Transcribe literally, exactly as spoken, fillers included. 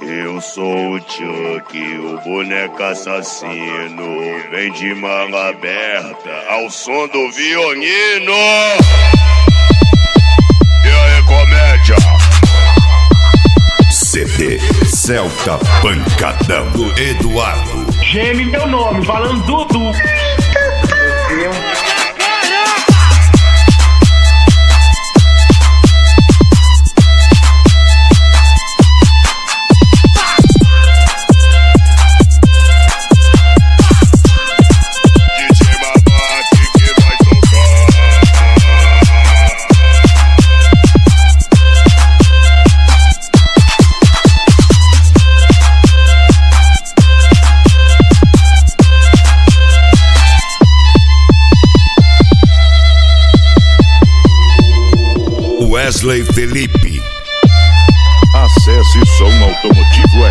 Eu sou o Chuck, o boneco assassino. Vem de manga aberta ao som do violino. E aí, comédia? C D Celta Pancadão do Eduardo. Geme meu nome, falando Dudu. Wesley Felipe. Acesse som automotivo